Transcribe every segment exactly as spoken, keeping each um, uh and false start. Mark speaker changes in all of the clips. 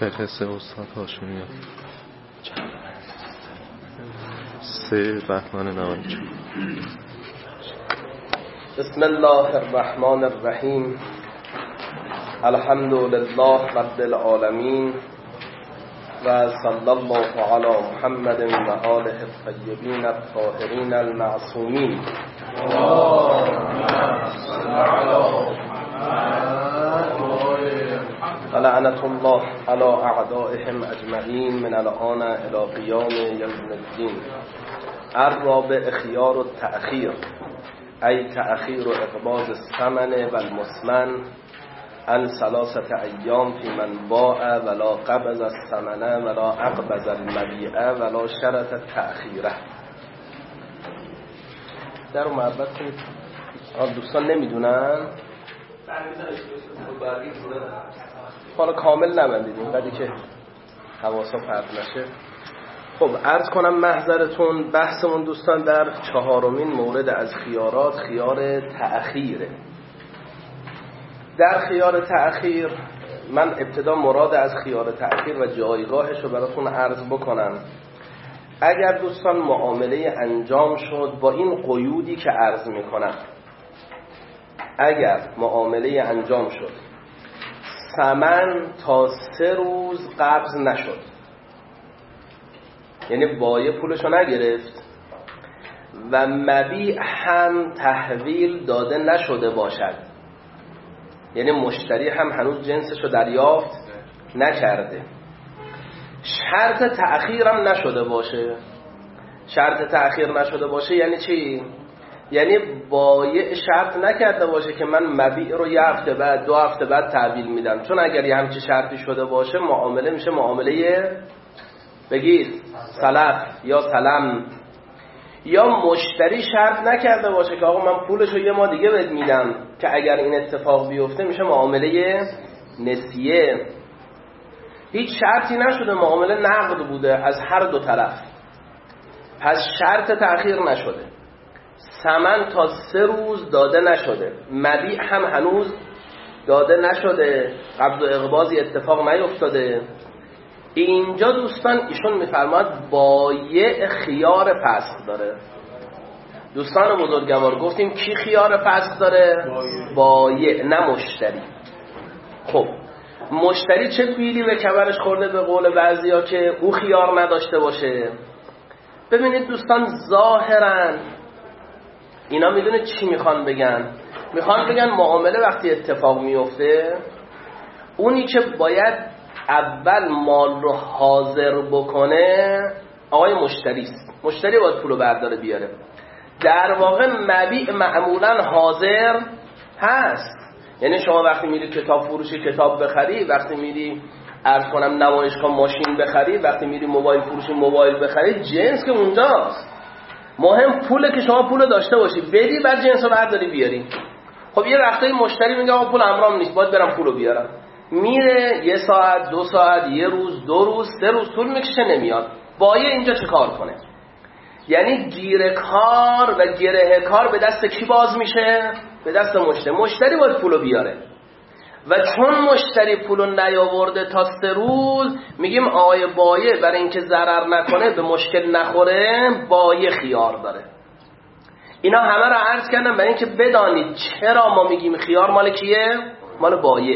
Speaker 1: فهرست استاد هاشمی سه بهمن نود و چهار.
Speaker 2: بسم الله الرحمن الرحیم. الحمد لله رب العالمین و صلی الله علی محمد و آله الطیبین الطاهرین المعصومین. ولعنة الله على اعدائهم اجمعین من الان الى قیام یوم الدین. الرابع خیار التأخیر، ای تأخیر اقباض الثمن و المسمن عن ثلاثة ایام فی من باع ولا قبض الثمن ولا اقبض المبیع ولا شرط تأخیره. در محبت کنید. دوستان نمیدونن حالا کامل نبندید اینقدری که حواسا پرت نشه. خب عرض کنم محضرتون بحثمون دوستان در چهارمین مورد از خیارات خیار تأخیره. در خیار تأخیر من ابتدا مراد از خیار تأخیر و جایگاهش رو براتون عرض بکنم. اگر دوستان معامله انجام شد با این قیودی که عرض میکنم، اگر معامله انجام شد ثمن تا سه روز قبض نشد، یعنی بایع پولشو نگرفت و مبیع هم تحویل داده نشده باشد، یعنی مشتری هم هنوز جنسشو دریافت نکرده، شرط تأخیرم نشده باشه. شرط تأخیر نشده باشه یعنی چی؟ یعنی بایع شرط نکرده باشه که من مبیع رو یه هفته بعد دو هفته بعد تحویل میدم، چون اگر یه همچی شرطی شده باشه معامله میشه معامله بگید سلف یا سلم. یا مشتری شرط نکرده باشه که آقا من پولشو یه ماه دیگه بهت میدم، که اگر این اتفاق بیفته میشه معامله نسیه. هیچ شرطی نشده، معامله نقد بوده از هر دو طرف، پس شرط تأخیر نشده، ثمن تا سه روز داده نشده، مبیع هم هنوز داده نشده، قبض و اقباضی اتفاق نیفتاده. اینجا دوستان ایشون میفرماد بایع خیار فسخ داره. دوستان بزرگوار گفتیم کی خیار فسخ داره؟ بایع، نه مشتری. خب مشتری چه بیلی به کمرش خورده به قول بعضیا که او خیار نداشته باشه؟ ببینید دوستان ظاهرا اینا میدونه چی میخوان بگن؟ میخوان بگن معامله وقتی اتفاق میفته اونی که باید اول مال رو حاضر بکنه آقای مشتری است. مشتری باید پولو برداره بیاره. در واقع مبیع معمولا حاضر هست. یعنی شما وقتی میری کتاب فروشی کتاب بخری، وقتی میری عرض کنم نمایشگاه ماشین بخری، وقتی میری موبایل فروشی موبایل بخری، جنس که اونجاست. مهم پوله که شما پولو داشته باشی بدی بعد جنسو برداری بیاری. خب یه وقتایی مشتری میگه آقا پول امرام نیست باید برم پولو بیارم، میره یه ساعت دو ساعت یه روز دو روز سه روز طول میکشه نمیاد. بایع اینجا چه کار کنه؟ یعنی گیر کار و گره کار به دست کی باز میشه؟ به دست مشتری. مشتری باید پولو بیاره و چون مشتری پولو نیاورده تا سه روز میگیم آقای بایع برای اینکه ضرر نکنه به مشکل نخوره بایع خیار داره. اینا همه رو عرض کردم برای اینکه بدانید چرا ما میگیم خیار مال کیه؟ مال بایع.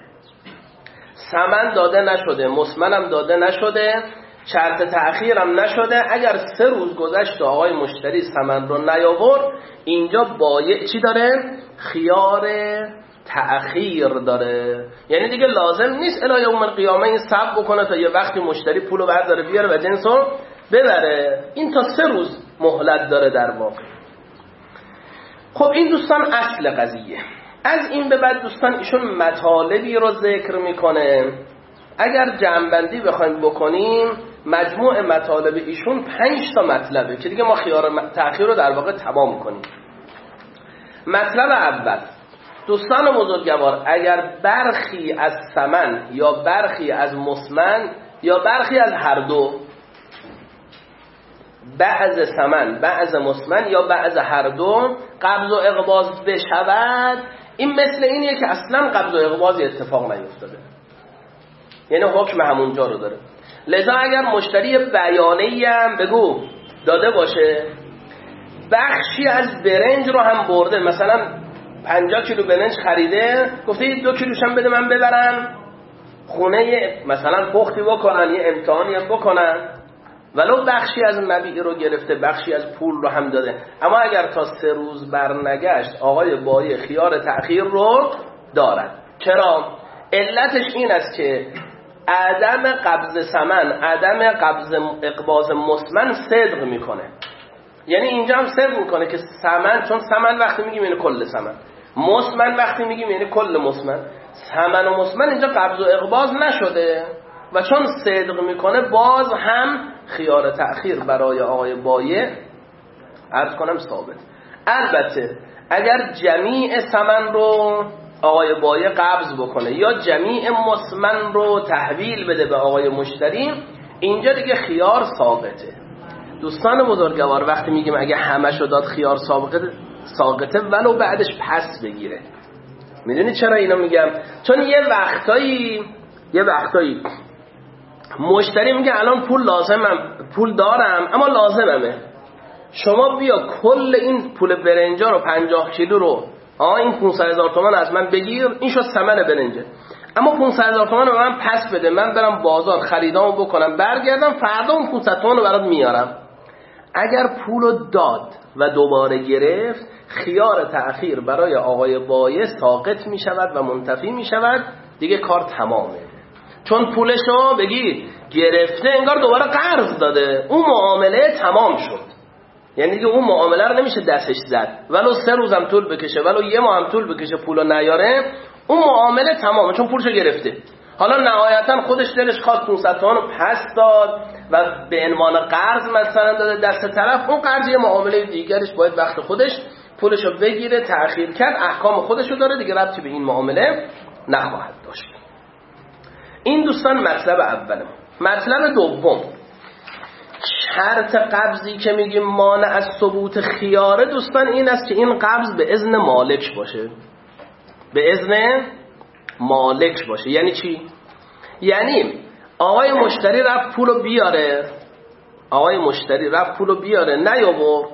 Speaker 2: ثمن داده نشده، مسمنم داده نشده، شرط تأخیرم نشده. اگر سه روز گذشت و آقای مشتری ثمن رو نیاورد، اینجا بایع چی داره؟ خیار تأخیر داره. یعنی دیگه لازم نیست الی یوم القیامه این صبر بکنه تا یه وقتی مشتری پولو برداره بیاره و جنسو ببره. این تا سه روز مهلت داره در واقع. خب این دوستان اصل قضیه. از این به بعد دوستان ایشون مطالبی رو ذکر میکنه. اگر جمع‌بندی بخوایم بکنیم مجموع مطالب ایشون پنج تا مطلبه که دیگه ما خیار تأخیر رو در واقع تمام کنیم. مطلب اول دوستان بزرگوار، اگر برخی از ثمن یا برخی از مسمن یا برخی از هر دو، بعض ثمن بعض مسمن یا بعض هر دو قبض و اقباض بشود، این مثل اینیه که اصلا قبض و اقباضی اتفاق نیفتاده. یعنی حکم همونجا رو داره. لذا اگر مشتری بیانه‌ای هم بگو داده باشه، بخشی از برنج رو هم برده، مثلا پنجاه کیلو برنج خریده، گفته دو کیلوش هم بده من ببرم خونه مثلا پختی بکنن، یه امتحانی هم بکنن، ولو بخشی از مبیع رو گرفته، بخشی از پول رو هم داده، اما اگر تا سه روز برنگشت آقای بایی خیار تأخیر رو دارد. چرا؟ علتش این است که عدم قبض ثمن، عدم قبض اقباض مسمن صدق میکنه. یعنی اینجا هم صدق میکنه که ثمن، چون ثمن وقتی میگیم یعنی کل ثمن، مسمن وقتی میگیم یعنی کل مسمن، ثمن و مسمن اینجا قبض و اقباض نشده و چون صدق میکنه باز هم خیار تأخیر برای آقای بایع عرض کنم ثابت. البته اگر جمیع ثمن رو آقای بایع قبض بکنه یا جمیع مسمن رو تحویل بده به آقای مشتری، اینجا دیگه خیار ساقطه. دوستان بزرگوار وقتی میگیم اگه همشو داد خیار ساقطه، ساقطه ولو بعدش پس بگیره. میدونی چرا اینو میگم؟ چون یه وقتایی یه وقتایی مشتری میگه الان پول لازمم، پول دارم اما لازممه، شما بیا کل این پول برنجا رو پنجاه کیلو رو آه این پانصد هزار تومان از من بگیر، این شد ثمن برنجه، اما پانصد هزار تومان رو من پس بده، من برم بازار خریدامو بکنم برگردم فردا اون پانصد تومان رو برات میارم. اگر پولو داد و دوباره گرفت، خیار تأخیر برای آقای بایع ساقط می شود و منتفی می شود، دیگه کار تمامه. چون پولشو بگید گرفته انگار دوباره قرض داده، اون معامله تمام شد. یعنی دیگه اون معامله رو نمیشه دستش زد، ولو سه روزم طول بکشه، ولو یه ماه هم طول بکشه پولو نیاره، اون معامله تمامه چون پولشو گرفته. حالا نهایتا خودش دلش خواست پانصد تومان رو پس داد و به عنوان قرض مثلا داده دست طرف، اون قرض یه معامله دیگرش باید وقت خودش پولشو بگیره، تأخیر کرد احکام خودشو داره دیگه، ربطی به این معامله نخواهد داشت. این دوستان مطلب اول. مطلب دوم، شرط قبضی که میگیم مانع از ثبوت خیاره دوستان این است که این قبض به اذن مالک باشه، به اذن مالک باشه. یعنی چی؟ یعنی آقای مشتری رفت پولو بیاره، آقای مشتری رفت پولو بیاره نیاورد،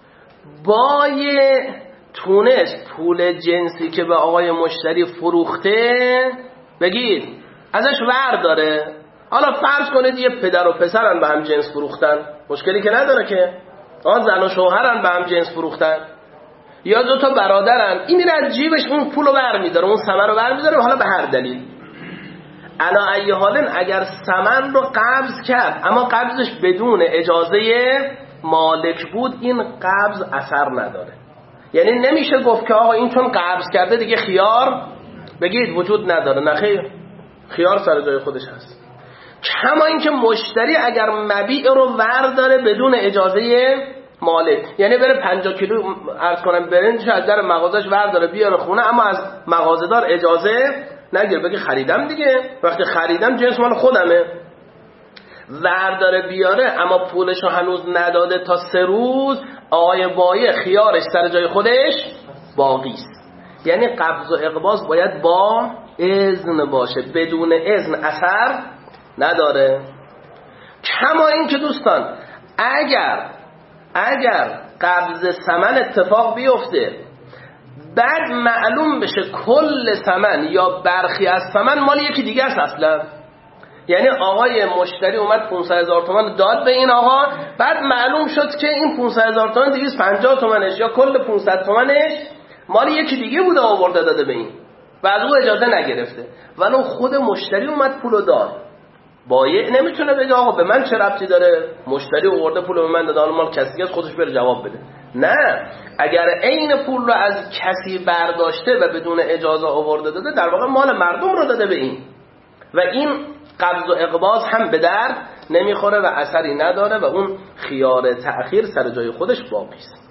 Speaker 2: بایع تونست پول جنسی که به آقای مشتری فروخته بگید ازش ور داره. حالا فرض کنید یه پدر و پسرن به هم جنس فروختن، مشکلی که نداره که، آن زن و شوهرن به هم جنس فروختن، یا دو تا برادرن، این میره از جیبش اون پولو برمیداره، اون ثمن رو برمیداره، حالا به هر دلیل علا ای حالن اگر ثمن رو قبض کرد اما قبضش بدون اجازه مالک بود، این قبض اثر نداره. یعنی نمیشه گفت که آقا این چون قبض کرده دیگه خیار بگید وجود نداره، نه خیر، خیار سر جای خودش هست. کما اینکه مشتری اگر مبیع رو ور داره بدون اجازه مالک، یعنی بره پنجاه کیلو عرض کنم برنجش از در مغازش ور داره بیاره خونه، اما از مغازه‌دار اجازه نگیر، بگی خریدم دیگه، وقتی خریدم جنس مال خودمه، ور داره بیاره اما پولشو هنوز نداده تا سه روز، آقای بایع خیارش سر جای خودش باقی است. یعنی قبض و اقباض باید با اذن باشه، بدون اذن اثر نداره. کما این که دوستان اگر اگر قبض ثمن اتفاق بیفته بعد معلوم بشه کل ثمن یا برخی از ثمن مال یکی دیگه است اصلا، یعنی آقای مشتری اومد پانصد هزار تومان داد به این آقا، بعد معلوم شد که این پانصد هزار تومان دویست و پنجاه تومنش یا کل پانصد تومنش مال یکی دیگه بوده آورده داده به این و از او اجازه نگرفته، ولو خود مشتری اومد پولو داد. بایع نمیتونه بگه آقا به من چه ربطی داره، مشتری آورده پولو به من داده، حالا مال کسی است خودش بره جواب بده. نه، اگر عین پول رو از کسی برداشته و بدون اجازه آورده داده، در واقع مال مردم رو داده به این و این قبض و اقباض هم به درد نمیخوره و اثری نداره و اون خیار تأخیر سر جای خودش باقی است.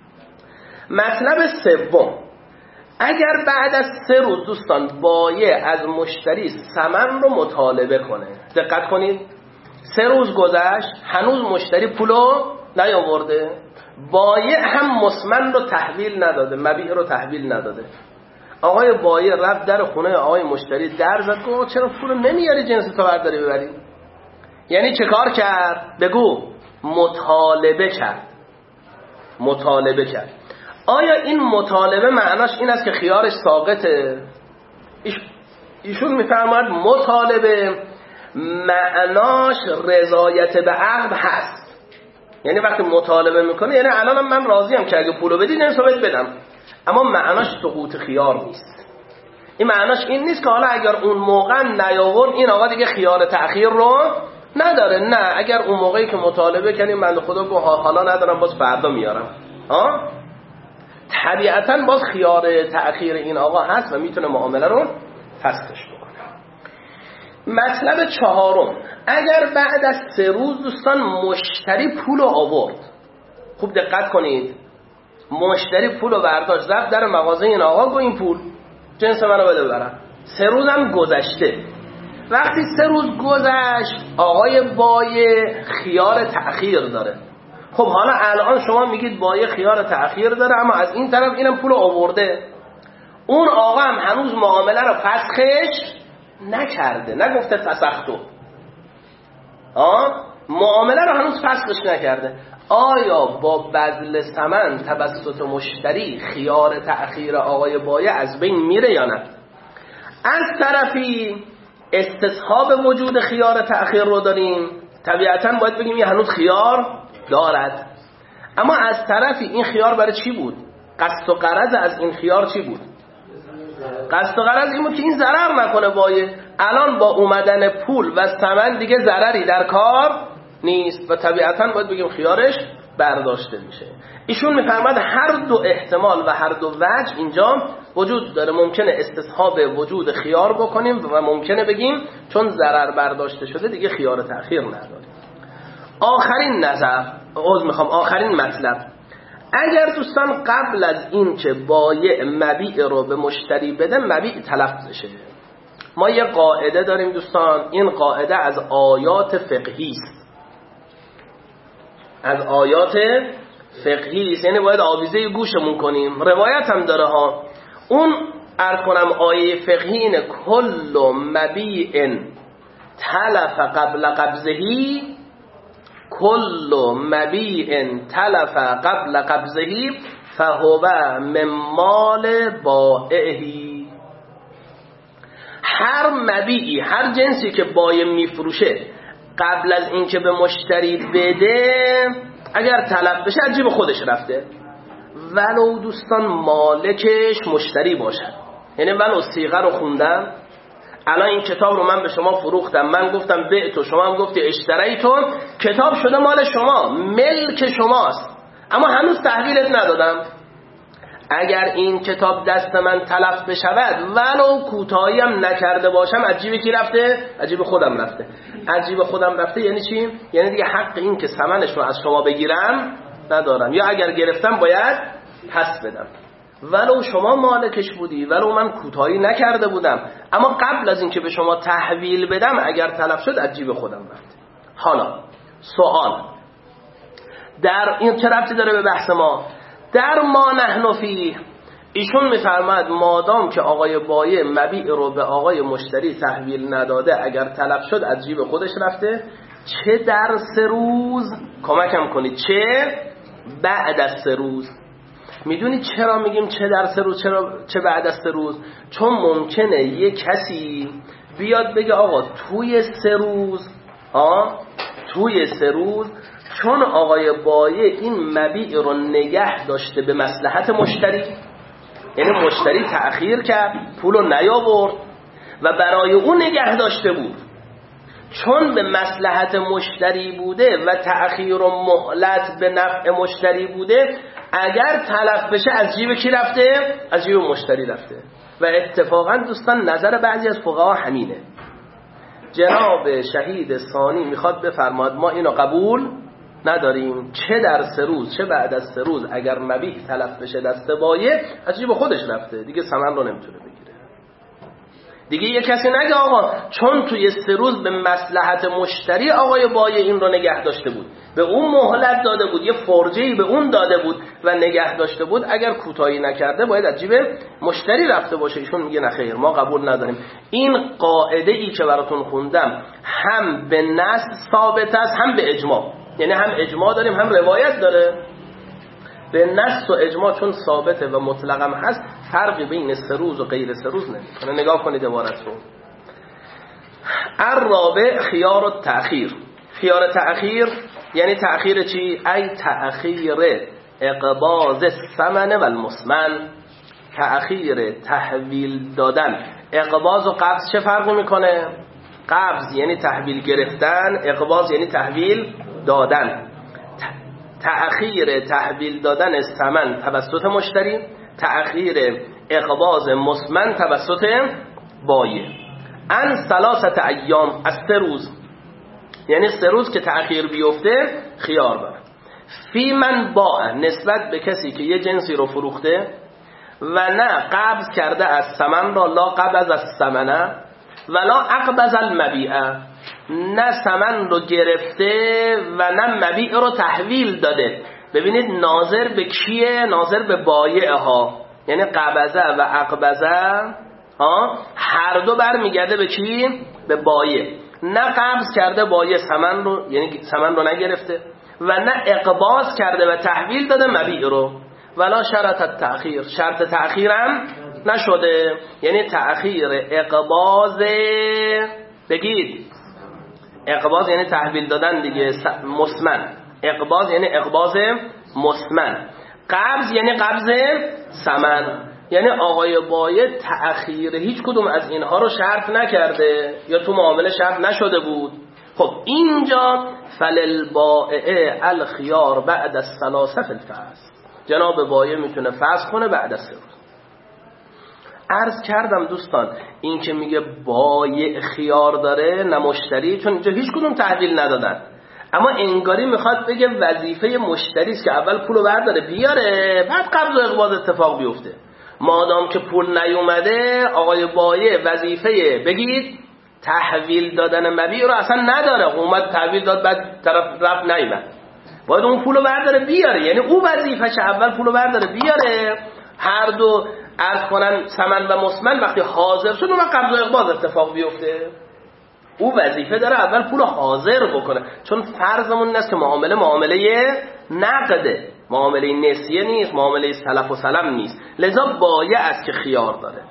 Speaker 2: مطلب سوم، اگر بعد از سه روز دوستان بایع از مشتری ثمن رو مطالبه کنه، دقت کنید، سه روز گذشت هنوز مشتری پولو نیاورده، بایع هم مسمن رو تحویل نداده، مبیع رو تحویل نداده، آقای بایع رفت در خونه آقای مشتری در زد، گفت چرا پول نمیاری جنس تو برداری ببری؟ یعنی چه کار کرد؟ بگو. مطالبه کرد. مطالبه کرد. آیا این مطالبه معناش این است که خیارش ساقطه؟ ایشون میفرماید مطالبه معناش رضایت به عقد هست. یعنی وقتی مطالبه میکنه یعنی الانم من راضیم که اگه پولو بدی جنسو بهت بدم، اما معناش سقوط خیار نیست. این معناش این نیست که حالا اگر اون موقع نیاورد این آقا دیگه خیار تأخیر رو نداره. نه، اگر اون موقعی که مطالبه کنیم بنده خدا گفت حالا ندارم باز فردا میارم، ها طبیعتاً باز خیار تأخیر این آقا هست و میتونه معامله رو فسخش بکنه. مطلب چهارم، اگر بعد از سه روز دوستان مشتری پول آورد، خوب دقت کنید، مشتری پول برداشت رفت در مغازه این آقا گفت این پول جنس منو بده ببرم، سه روز هم گذشته. وقتی سه روز گذشت آقای بایع خیار تأخیر داره. خب حالا الان شما میگید بایع خیار تأخیر داره، اما از این طرف اینم پول آورده، اون آقا هم هنوز معامله رو فسخش نکرده، نگفته فسختو، آه معامله رو هنوز فسخش نکرده. آیا با بذل ثمن توسط مشتری خیار تأخیر آقای بایع از بین میره یا نه؟ از طرفی استصحاب وجود خیار تأخیر رو داریم، طبیعتاً باید بگیم این هنوز خیار دارد، اما از طرفی این خیار برای چی بود؟ قصد و غرض از این خیار چی بود؟ قصد و غرض این بود که این ضرر نکنه بایع. الان با اومدن پول و ثمن دیگه ضرری در کار نیست و طبیعتاً باید بگیم خیارش برداشته میشه. ایشون میفرماد هر دو احتمال و هر دو وجه اینجا وجود داره. ممکنه استصحاب وجود خیار بکنیم و ممکنه بگیم چون ضرر برداشته شده دیگه خیار تأخیر نداره. آخرین نظر عذر میخوام آخرین مطلب، اگر دوستان قبل از این که بایع مبیع رو به مشتری بده مبیع تلف بشه، ما یه قاعده داریم دوستان، این قاعده از آیات فقهی است، از آیات فقهی است، یعنی باید آویزه گوشمون کنیم. روایت هم داره ها، اون عرض کنم آیه فقهی اینه کل مبیع تلف قبل قبضهی، کل مبیع تلف قبل قبضهی فهو من مال بائعه. هر مبیعی، هر جنسی که بایع میفروشه قبل از اینکه به مشتری بده اگر تلف بشه از جیب خودش رفته، ولو دوستان مالکش مشتری باشد. یعنی ولو صیغه رو خوندم، الان این کتاب رو من به شما فروختم، من گفتم بعتو، شما هم گفتی اشتریتو، کتاب شده مال شما، ملک شماست، اما هنوز تحویلت ندادم. اگر این کتاب دست من تلف بشود ولو کوتاهی هم نکرده باشم از جیب کی رفته؟ از جیب خودم رفته. از جیب خودم رفته یعنی چی؟ یعنی دیگه حق این که ثمنش رو از شما بگیرم ندارم، یا اگر گرفتم باید پس بدم. ولو شما مالکش بودی، ولو من کوتاهی نکرده بودم، اما قبل از این که به شما تحویل بدم اگر تلف شد از جیب خودم رفته. حالا سوال، در این چه ربطی داره به بحث ما؟ در ما نحن فیه ایشون میفرماد مادام که آقای بایع مبیع رو به آقای مشتری تحویل نداده اگر تلف شد از جیب خودش رفته، چه در سه روز، کمکم کنید، چه بعد از سه روز. میدونید چرا میگیم چه در سه روز، چرا چه بعد از سه روز؟ چون ممکنه یه کسی بیاد بگه آقا توی سه روز آه توی سه روز چون آقای بایع این مبیع رو نگه داشته به مصلحت مشتری، یعنی مشتری تأخیر کرد پول رو نیاورد و برای اون نگه داشته بود، چون به مصلحت مشتری بوده و تأخیر و مهلت به نفع مشتری بوده، اگر تلف بشه از جیب کی رفته؟ از جیب مشتری رفته. و اتفاقا دوستان نظر بعضی از فقها همینه. جناب شهید ثانی میخواد بفرماد ما اینو قبول نداریم، چه در سه روز چه بعد از سه روز اگر مبیع تلف بشه دست بایع از جیب خودش رفته، دیگه ثمن رو نمیتونه بگیره. دیگه یه کسی نگه آقا چون توی سه روز به مصلحت مشتری آقای بایع این رو نگه داشته بود، به اون مهلت داده بود، یه فرجه‌ای به اون داده بود و نگه داشته بود، اگر کوتاهی نکرده باید از جیب مشتری رفته باشه. ایشون میگه نه خیر، ما قبول نداریم. این قاعده ای که براتون خوندم هم به نص ثابت است هم به اجماع، یعنی هم اجماع داریم هم روایت داره. به نص و اجماع چون ثابته و مطلق هم هست، فرقی بین سه روز و غیر سه روز نمیکنه. نگاه کنید عبارت رو. الرابع خیار و تأخیر. خیار تأخیر یعنی تأخیر چی؟ ای تأخیر اقباض الثمن و المسمن، تأخیر تحویل دادن. اقباض و قبض چه فرقی میکنه؟ قبض یعنی تحویل گرفتن، اقباض یعنی تحویل دادن. تأخیر تحویل دادن ثمن توسط مشتری، تأخیر اقباض مسمن توسط بایع. ان ثلاثه ایام، از سه روز، یعنی سه روز که تأخیر بیفته خیار داره. فی من باع، نسبت به کسی که یه جنسی رو فروخته و نه قبض کرده از ثمن را، لا قبض از ثمنه ولا اقبض المبیعه، نه ثمن رو گرفته و نه مبیع رو تحویل داده. ببینید ناظر به کیه؟ ناظر به بایع ها، یعنی قبضه و اقبضه ها هر دو برمیگرده به کی؟ به بایع. نه قبض کرده بایع ثمن رو، یعنی ثمن رو نگرفته، و نه اقباض کرده و تحویل داده مبیع رو. ولا شرط التأخیر، شرط تأخیر هم نشده، یعنی تأخیر اقباض، بگید اقباض یعنی تحویل دادن دیگه، مسمن. اقباض یعنی اقباض مسمن. قبض یعنی قبض ثمن، یعنی آقای بایع تأخیر هیچ کدوم از اینها رو شرط نکرده یا تو معامله شرط نشده بود. خب اینجا فللبائع الخیار بعد از ثلاثه فی الفصل، جناب بایع میتونه فسخ کنه بعد از سه روز. عرض کردم دوستان این که میگه بایع خیار داره نه مشتری، چون اینجا هیچ کدوم تحویل ندادن، اما انگاری میخواد بگه وظیفه مشتری است که اول پولو برداره بیاره بعد قبض و اقباض اتفاق بیفته. مادام که پول نیومده آقای بایع وظیفه بگید تحویل دادن مبیع رو اصلا نداره. اومد تحویل داد بعد طرف رفت نیومد، باید اون پولو برداره بیاره، یعنی او وظیفه‌ش اول پولو برداره بیاره. هر دو عرض کنن ثمن و مسمن وقتی حاضر شد اون قبض و اقباض اتفاق بیفته. او وظیفه داره اول پول حاضر بکنه، چون فرضمون این است که معامله معامله نقده، معامله نسیه نیست، معامله سلف و سلم نیست، لذا بایع است که خیار داره.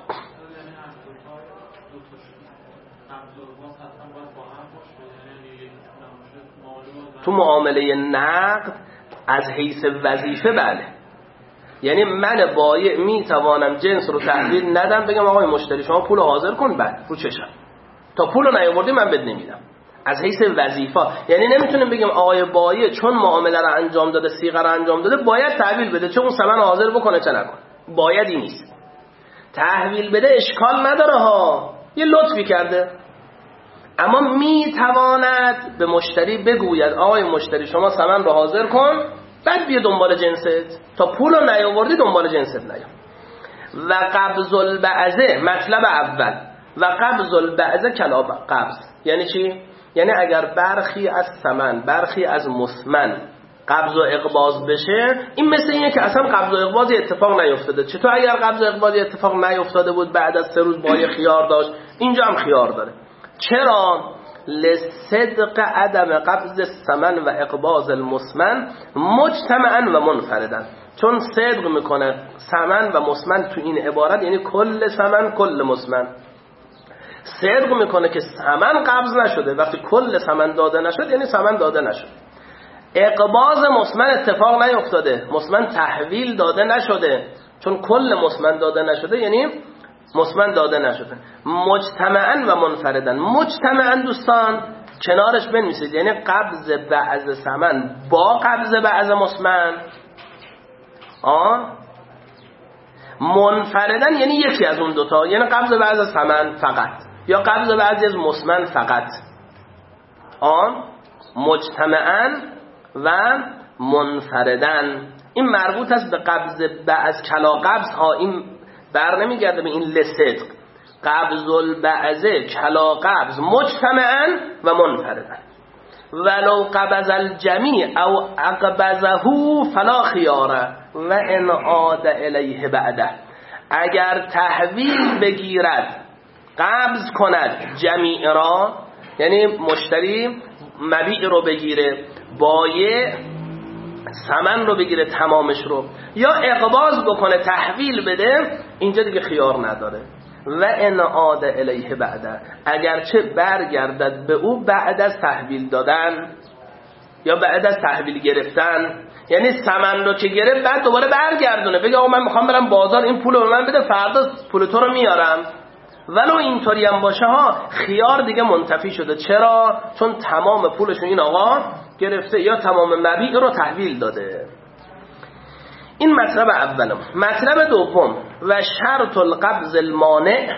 Speaker 2: تو معامله نقد از حیث وظیفه بله، یعنی من بایع میتوانم جنس رو تحویل ندم بگم آقای مشتری شما پول حاضر کن بعد رو چشم، تا پول رو نیاوردی من بد نمیدم، از حیث وظیفه. یعنی نمیتونیم بگیم آقای بایع چون معامله رو انجام داده صیغه رو انجام داده باید تحویل بده، چون اون ثمن حاضر بکنه چه نکن. بایدی نیست، تحویل بده اشکال نداره ها، یه لطفی کرده، اما میتواند به مشتری بگوید آقای مشتری شما ثمن رو حاضر کن بعد بیا دنبال جنست، تا پول رو نیاوردی دنبال جنست نیا. و قبض البعضه مطلب اول، و قبض البعضه کلا قبض یعنی چی؟ یعنی اگر برخی از ثمن برخی از مسمن قبض و اقباض بشه، این مثل اینه که اصلا قبض و اقباضی اتفاق نیفتاده. چطور اگر قبض و اقباضی اتفاق نیفتاده بود بعد از سه روز بایع خیار داشت، اینجا هم خیار داره. چرا؟ لصدق عدم قبض الثمن و اقباض المسمن مجتمعا و منفردا، چون صدق میکنه ثمن و مسمن تو این عبارت یعنی کل ثمن کل مسمن، صدق میکنه که ثمن قبض نشده، وقتی کل ثمن داده نشد یعنی ثمن داده نشد. اقباض مسمن اتفاق نیفتاده، مسمن تحویل داده نشده، چون کل مسمن داده نشده یعنی مسمن داده نشده. مجتمعا و منفردن، مجتمعا دوستان کنارش بنویسید، یعنی قبض بعض ثمن با قبض بعض مسمن. آه منفردن یعنی یکی از اون دوتا، یعنی قبض بعض ثمن فقط یا قبض بعضی از مسمن فقط. آن مجتمعا و منفردن، این مربوط است به قبض بعض کلا قبض ها، این بر نمیگرده به این لصدق. قبض البعضه کلا قبض مجتمعا و منفردا ولو قبض الجمیع او اقبضه فلا خیاره و ان عاد الیه بعده. اگر تحویل بگیرد، قبض کند جمیع را، یعنی مشتری مبیع رو بگیره، بایع ثمن رو بگیره تمامش رو، یا اقباض بکنه تحویل بده، اینجا دیگه خیار نداره. و ان عاد الیه بعده، اگرچه برگردد به او بعد از تحویل دادن یا بعد از تحویل گرفتن، یعنی ثمن رو که گرفت بعد دوباره برگردونه بگه آقا من میخوام برم بازار این پول رو به من بده، فردا پول تو رو میارم. ولو اینطوری هم باشه ها، خیار دیگه منتفی شده. چرا؟ چون تمام پولشون این آقا گرفته یا تمام مبیع رو تحویل داده. این مطلب اولم. مطلب دوم، و شرط القبض المانع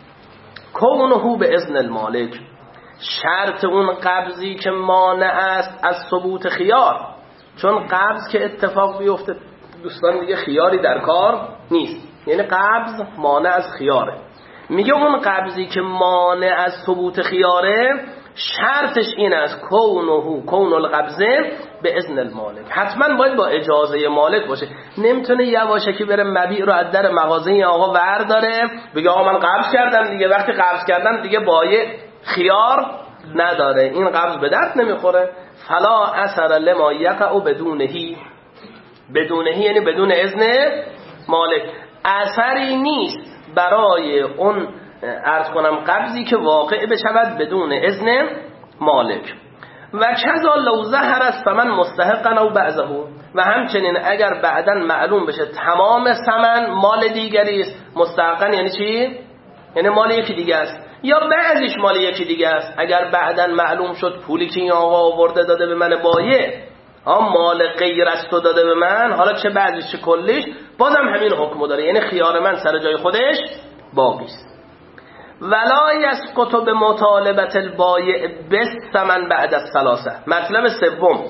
Speaker 2: کونه به اذن المالک، شرط اون قبضی که مانع است از ثبوت خیار، چون قبض که اتفاق بیفته دوستان دیگه خیاری در کار نیست، یعنی قبض مانع از خیاره. میگه اون قبضی که مانع از ثبوت خیاره شرطش این است کونه کون القبضه به اذن المالک، حتما باید با اجازه مالک باشه. نمیتونه یواشکی بره مبیع رو از در مغازه این آقا ورداره بگه آقا من قبض کردم دیگه، وقتی قبض کردم دیگه بایع خیار نداره، این قبض به درد نمیخوره. فلا اثر لما یقع بدونهی، بدونهی یعنی بدون اذن مالک، اثری نیست برای اون عرض کنم قبضی که واقع بشود بدون اذن مالک. و کذا لو ظهر الثمن مستحقا او بعضه، و همچنین اگر بعداً معلوم بشه تمام ثمن مال دیگری است، مستحقا یعنی چی؟ یعنی مال یکی دیگه است یا بعضیش مال یکی دیگه است. اگر بعداً معلوم شد پولی که این آقا آورده داده به من بایع مال غیر است و داده به من، حالا چه بعضیش چه کلیش، بازم همین حکم داره، یعنی خیار من سر جای خودش باقی است. ولا یسقط به مطالبه البایع بالثمن بعد الثلاثه. مطلب سوم،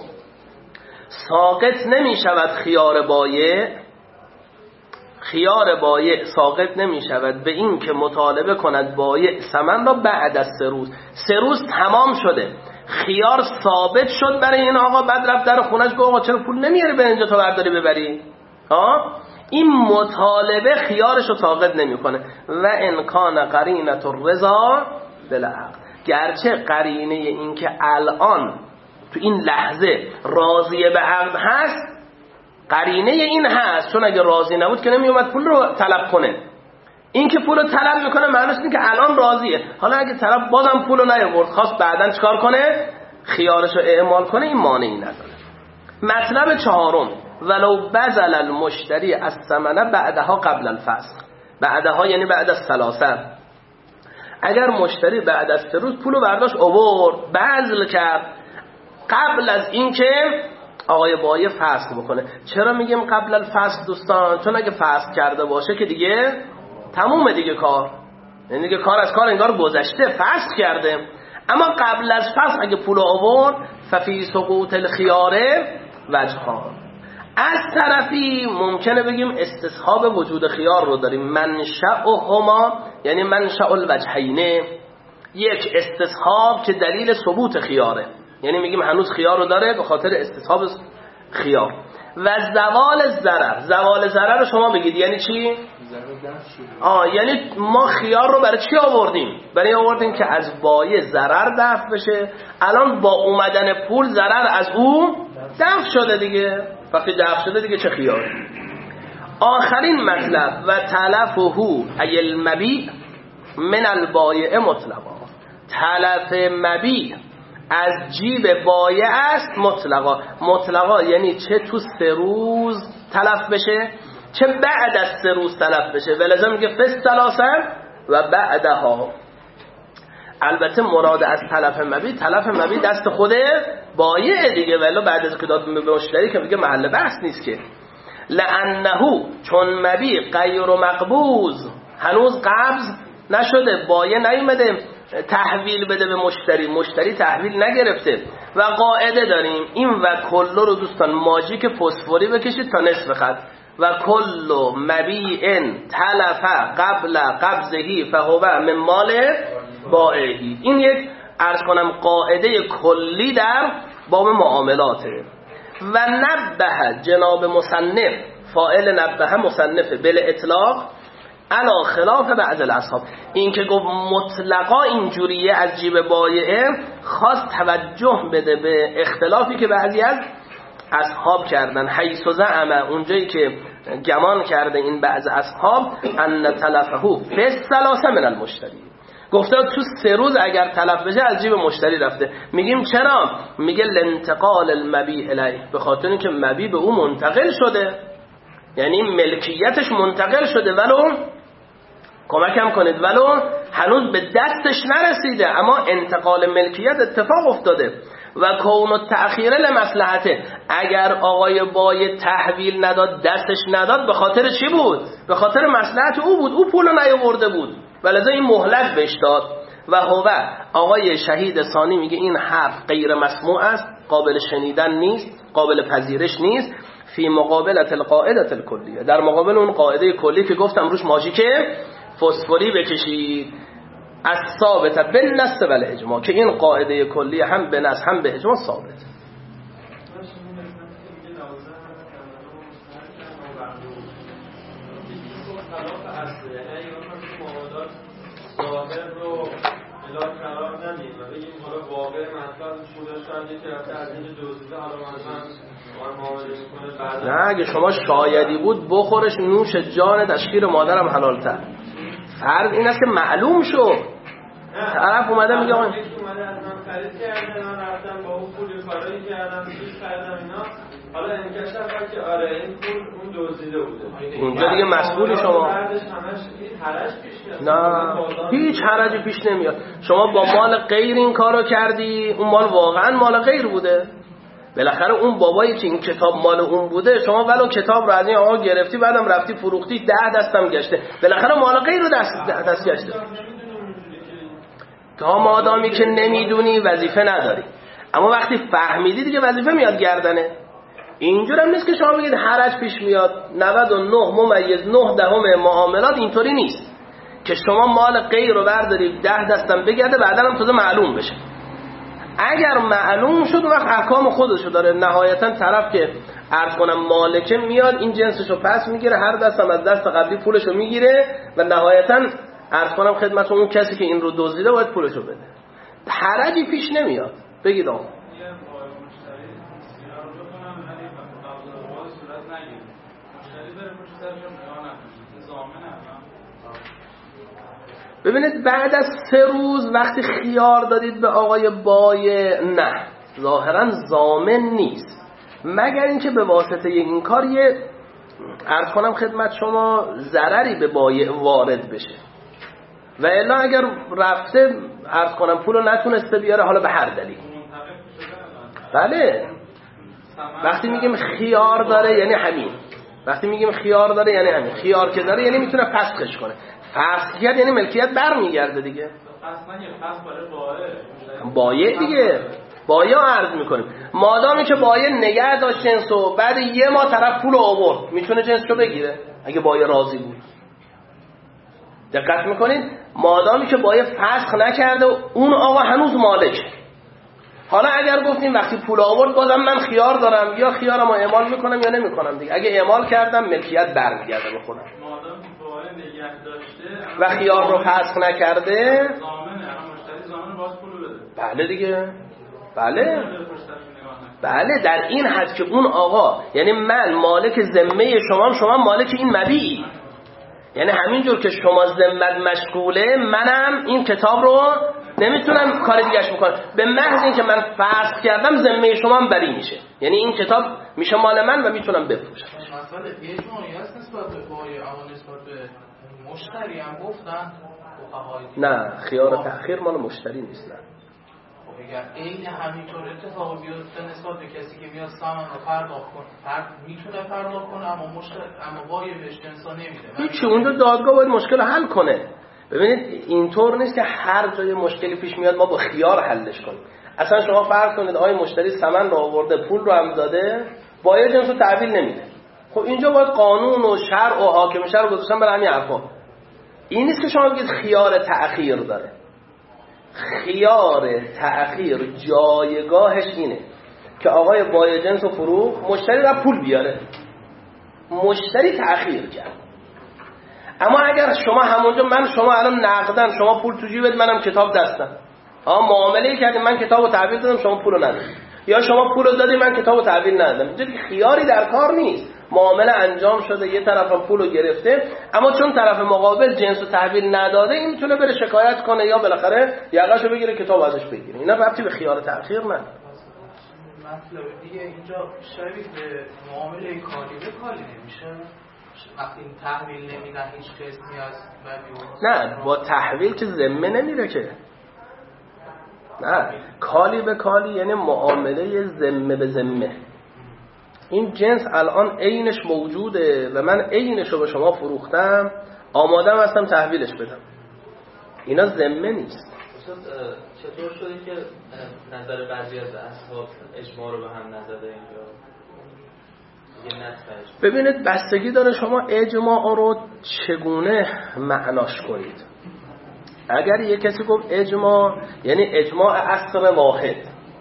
Speaker 2: ساقط نمی شود خیار بایع، خیار بایع ساقط نمی شود به این که مطالبه کند بایع ثمن را بعد از سه روز. سه روز تمام شده، خیار ثابت شد برای این آقا، بعد رفت در خونش گفت آقا چرا پول نمیاری به اینجا تا برداری ببری؟ ها؟ این مطالبه خیارش رو ساقط نمیکنه. و امکان قرینه الرضا بالعقد، گرچه قرینه این که الان تو این لحظه راضیه به عقد هست، قرینه این هست، چون اگه راضی نبود که نمیومد پول رو طلب کنه. این که پول رو طلب میکنه معنیش اینه که الان راضیه، حالا اگه طلب بازم پول رو نیاورد خواست بعدن چکار کنه؟ خیارش رو اعمال کنه، این مانعی نداره. مطلب چهارم، ولو بذل المشتری الثمن بعدها قبل الفسخ. بعدها یعنی بعد از ثلاثه، اگر مشتری بعد از سه روز پولو برداشت آورد بذل کرد قبل از اینکه آقای بایع فسخ بکنه. چرا میگیم قبل الفسخ دوستان؟ چون اگه فسخ کرده باشه که دیگه تمومه دیگه کار، یعنی دیگه کار از کار انگار گذشته، فسخ کرده. اما قبل از فسخ اگه پولو آورد ففی سقوط الخیاره وجهان، از طرفی ممکنه بگیم استصحاب وجود خیار رو داریم. منشأهما یعنی منشأ الوجهین، یک استصحاب که دلیل ثبوت خیاره، یعنی میگیم هنوز خیار رو داره به خاطر استصحاب خیار. و زوال ضرر، زوال ضرر رو شما بگید یعنی چی؟ آه یعنی ما خیار رو برای چی آوردیم؟ برای آوردیم که از بایع ضرر دفع بشه. الان با اومدن پول ضرر از او دفع شده دیگه، وقتی دفع شده دیگه چه خیاری. آخرین مطلب، و تلفه ای المبیع من البایع مطلقا، تلف مبیع از جیب بایع است مطلقا. مطلقا یعنی چه تو سه روز تلف بشه چه بعد از سه روز تلف بشه. ولذا میگه فس ثلاثه و بعدها. البته مراد از تلف مبیع، تلف مبیع دست خوده بایع دیگه، ولی بعد از که داد به مشتری که میگه محل بحث نیست که. لانه چون مبیع غیر مقبوض، هنوز قبض نشده، بایع نیومده تحویل بده به مشتری، مشتری تحویل نگرفته. و قاعده داریم این و کلو رو دوستان ماژیک فسفوری بکشید تا نصف خط. و کل مبیع تلف قبل قبضه فهو من مال بائعی. این یک عرض کنم قاعده کلی در باب معاملاته. و نبه جناب مصنف، فاعل نبه مصنف بل اطلاق علا خلاف بعض الاصحاب، این که گفت مطلقا اینجوریه از جیب بایعه، خواست توجه بده به اختلافی که بعضی از اصحاب کردن. حیث زعم، اونجایی که گمان کرده این بعض اصحاب، ان تلفه فی الثلاثه من المشتری، گفته تو سه روز اگر تلف بشه از جیب مشتری رفته. میگیم چرا؟ میگه لانتقال المبیع الیه، به خاطر اینکه مبیع به او منتقل شده، یعنی ملکیتش منتقل شده، ولو کمکم کنید ولو هنوز به دستش نرسیده، اما انتقال ملکیت اتفاق افتاده. و کون التأخیر لمصلحته، اگر آقای بای تحویل نداد، دستش نداد، به خاطر چی بود؟ به خاطر مصلحت او بود، او پولو نیاورده بود، ولذا این مهلت بهش داد. و هو آقای شهید ثانی میگه این حرف غیر مسموع است، قابل شنیدن نیست، قابل پذیرش نیست. فی مقابلت القاعده الکلیه، در مقابل اون قاعده کلی که گفتم روش ماژیک فسفوری بکشید، از ثابت بالنص و الاجماع، که این قاعده کلی هم به نص هم به اجماع ثابت. نه اگه شما شایدی بود بخورش، نوش جانت از شیر مادرم حلالتر. فرض این است که معلوم شد، طرف اومده میگه آقا
Speaker 3: اومده از من خرید کرده، من رفتم با اون پول کارایی کردم، چیز کردم اینا، حالا انکشف که آره این پول اون دزدیده بوده.
Speaker 2: اونجا دیگه مسئولی شما.
Speaker 3: بعدش همش این حرج پیش میاد.
Speaker 2: نه هیچ حرجی پیش نمیاد. شما با مال غیر این کارو کردی، اون مال واقعا مال غیر بوده. بالاخره اون بابایی که این کتاب مال اون بوده، شما ولو کتاب رو از این آقا گرفتی بعدم رفتی فروختی، ده دستم گشته، بالاخره مال غیر رو دست دست گشته. تا مادامی که نمیدونی وظیفه نداری، اما وقتی فهمیدی دیگه وظیفه میاد گردنه. اینجور هم نیست که شما بگید حرج پیش میاد. نود و نه ممیز نه دهم معاملات اینطوری نیست که شما مال غیر رو بردارید ده دستم بگرده بعدا هم تازه معلوم بشه. اگر معلوم شد وقت احکام خودشو داره. نهایتا طرف که عرض کنم مالکه میاد این جنسشو پس میگیره، هر دستم از دست قبلی پولشو میگیره و نهایتا عرض کنم خدمت اون کسی که این رو دزدیده باید پولشو بده. حرجی پیش نمیاد. بگید آقا ببینید بعد از سه روز وقتی خیار دادید به آقای بایع، نه ظاهرا ضامن نیست، مگر اینکه به واسطه این کار یه عرض کنم خدمت شما ضرری به بایع وارد بشه، و الا اگر رفته عرض کنم پولو نتونسته بیاره، حالا به هر دلیل. بله وقتی میگیم خیار داره یعنی همین، وقتی میگیم خیار داره یعنی همین، خیار که داره یعنی میتونه فسخش کنه. فسخ کرد یعنی ملکیت برمیگرده دیگه. بایع دیگه، بایع عرض میکنیم مادامی که بایع نگه داشت جنسو، بعد یه ماه طرف پول آورد میتونه جنسو بگیره اگه بایع راضی بود. دقت میکنید مادامی که بایع فسخ نکرده اون آقا هنوز مالک. حالا اگر گفتیم وقتی پول آورد بازم من خیار دارم، یا خیارمو اعمال میکنم یا نمیکنم دیگه، اگه اعمال کردم ملکیت برمیگرده به خودم.
Speaker 3: مادامی که بایع نگه داشته
Speaker 2: و خیار رو فسخ نکرده،
Speaker 3: ضامنه، مشتری ضامن باز پول بده.
Speaker 2: بله دیگه، بله بله در این حد که اون آقا، یعنی من مالک ذمه شما، شما مالک این مبیعی، یعنی همینجور که شما ذمت مشغوله منم این کتاب رو نمیتونم کار دیگه‌اش بکنم. به محض اینکه من فسخ کردم ذمه شما هم بری میشه، یعنی این کتاب میشه مال من و میتونم بفروشم.
Speaker 4: مثلا اجماعی است نسبت به بایع، اما نسبت به مشتری هم گفتن
Speaker 2: نه خیار تأخیر مال مشتری نیست. نه
Speaker 4: اگر این همینطور اتفاق بیفته نسبت به کسی که میاد سامان رو پرداخت کنه، فرد میتونه پرداخت کنه اما مشتری اما بایع بهش جنسا نمیده.
Speaker 2: هیچ اونجا دادگاه باید مشکل حل کنه. ببینید اینطور نیست که هر جای مشکلی پیش میاد ما با خیار حلش کنیم. اصلا شما فرض کنید آقای مشتری ثمن رو آورده، پول رو هم داده، بایع جنسو تحویل نمیده، خب اینجا باید قانون و شرع و حاکم شرع رو گذاشتن برای همین حرفا. این نیست که شما بگید خیار تأخیر داره. خیار تأخیر جایگاهش اینه که آقای بای جنس و فروخت، مشتری را پول بیاره، مشتری تأخیر کرد. اما اگر شما همونجا، من شما الان نقدن، شما پول تو جیبت، منم کتاب دستم، ها معامله کردیم، من کتابو تحویل دادم، شما پولو ندادید، یا شما پولو دادی من کتابو تحویل ندادم، اینجا خیاری در کار نیست. معامله انجام شده، یه طرف پولو گرفته، اما چون طرف مقابل جنسو تحویل نداده، این میتونه بره شکایت کنه یا بالاخره یقهشو بگیره کتاب ازش بگیره. اینا ربطی به خیار تأخیر نداره.
Speaker 4: مطلب دیگه اینجا شبیه به معامله کالی به کالی نمیشه. وقتی تحویل نمیدن هیچ قسمی از
Speaker 2: نه، با تحویل که ذمه نمیره که. نه، کالی به کالی یعنی معامله ذمه به ذمه. این جنس الان عینش موجوده و من عینش رو به شما فروختم، آمادم هستم تحویلش بدم. اینا ذمه نیست.
Speaker 5: چطور شده که نظر بعضی از اصحاب اجماع رو به هم نزده اینجا؟
Speaker 2: ببینید بستگی داره شما اجماع رو چگونه معناش کنید. اگر یک کسی گفت اجماع یعنی اجماع اصل واحد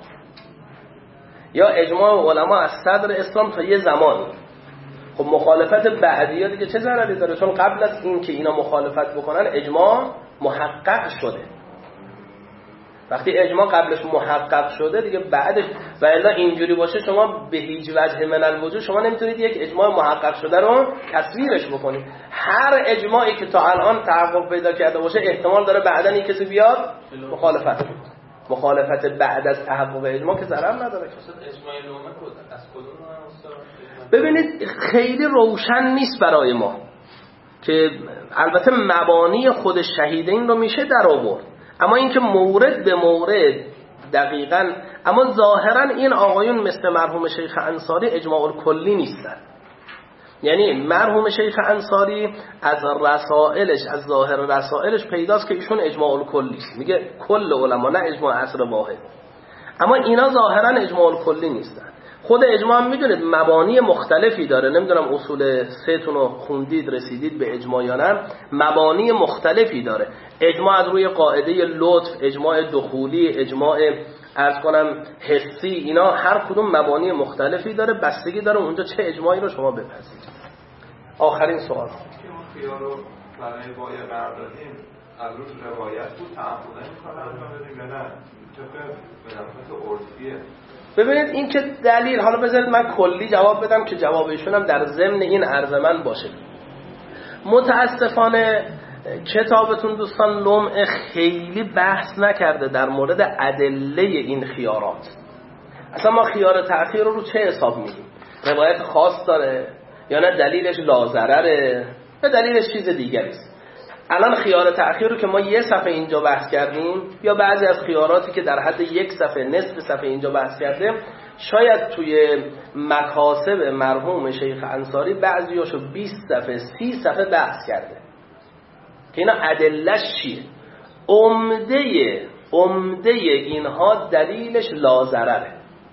Speaker 2: یا اجماع علما از صدر اسلام تا یه زمان، خب مخالفت بعدی دیگه چه ضرری داره؟ چون قبل از این که اینا مخالفت بکنن اجماع محقق شده. وقتی اجماع قبلش محقق شده دیگه بعدش، و الا اینجوری باشه شما به هیچ وجه من الوجود شما نمیتونید یک اجماع محقق شده رو تصویرش بکنید. هر اجماعی که تا الان تحقق پیدا کرده باشه احتمال داره بعداً یک کسی بیاد مخالفت کنه. مخالفت بعد از تحقق اجماع که ضرر نداره.
Speaker 5: اجماع لومه کد از کدوم؟
Speaker 2: ببینید خیلی روشن نیست برای ما که البته مبانی خود شهیدین رو میشه در آورد، اما اینکه مورد به مورد دقیقاً، اما ظاهراً این آقایون مثل مرحوم شیخ انصاری اجماع الکلی نیستن. یعنی مرحوم شیخ انصاری از رسائلش، از ظاهر رسائلش پیداست که ایشون اجماع الکلی است، میگه کل علما، نه اجماع عصر واحد. اما اینا ظاهراً اجماع الکلی نیستن. خود اجماع هم میدونید مبانی مختلفی داره، نمیدونم اصول سه تون رو خوندید رسیدید به اجماع یا نه، مبانی مختلفی داره. اجماع از روی قاعده لطف، اجماع دخولی، اجماع عرض کنم حسی، اینا هر کدوم مبانی مختلفی داره، بستگی داره اونجا چه اجماعی رو شما بپذیرید. آخرین سوال
Speaker 6: که اون خیار رو برای بایع قرار دادیم از روش روایت بود، تعامل نمی‌کنن انجام بدیم یا نه؟ طبق به نظر عرفیه.
Speaker 2: ببینید این که دلیل، حالا بذارید من کلی جواب بدم که جواب ایشون هم در ضمن این عرض من باشه. متاسفانه کتابتون دوستان لمع خیلی بحث نکرده در مورد ادله این خیارات. اصلا ما خیار تأخیر رو رو چه حساب میگیم؟ روایت خاص داره یا نه دلیلش لازرره یا دلیلش چیز دیگری است؟ الان خیار تأخیر رو که ما یه صفحه اینجا بحث کردیم یا بعضی از خیاراتی که در حد یک صفحه نصف صفحه اینجا بحث کردیم، شاید توی مکاسب مرحوم شیخ انصاری بعضیاشو بیست صفحه سی صفحه بحث کرده که اینا ادله‌اش چیه. عمده عمده اینها دلیلش لازرره.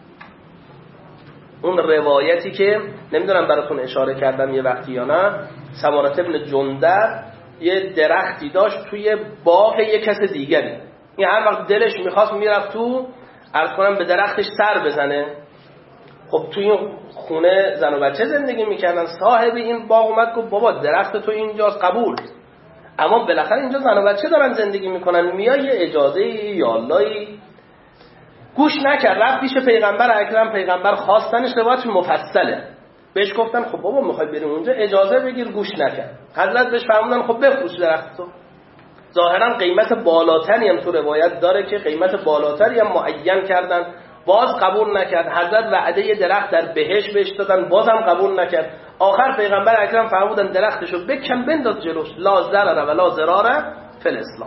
Speaker 2: اون روایتی که نمیدونم براتون اشاره کردم یه وقتی یا نه، سمارة ابن جندب یه درختی داشت توی باغ یه کس دیگری، این هر وقت دلش میخواست میرفت تو عرض کنم به درختش سر بزنه. خب توی خونه زن و بچه زندگی میکردن، صاحب این باغ اومد گفت بابا درخت تو اینجاست قبول، اما بالاخره اینجا زن و بچه دارن زندگی میکنن، میای یه اجازه یا اللهی گوش نکرد، رفت پیش پیغمبر اکرم، پیغمبر خواستنش، روایتش مفصله، بهش گفتن خب بابا میخوای بریم اونجا اجازه بگیر، گوش نکرد. حضرت بهش فرمودن خب بفروش درختو. ظاهرا قیمت بالاتری هم تو روایت داره که قیمت بالاتری هم معین کردن، باز قبول نکرد. حضرت وعده درخت در بهشت بهش دادن، بازم قبول نکرد. آخر پیغمبر اکرم فرمودن درختشو بکن بنداز جلوش، لا ضرر ولا ضرار فی الاسلام.